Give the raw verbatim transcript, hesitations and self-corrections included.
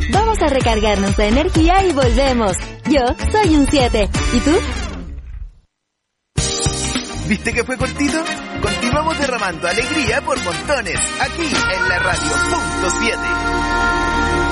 Vamos a recargarnos de energía y volvemos. Yo soy un siete. ¿Y tú? ¿Viste que fue cortito? Continuamos derramando alegría por montones, aquí en la radio punto siete.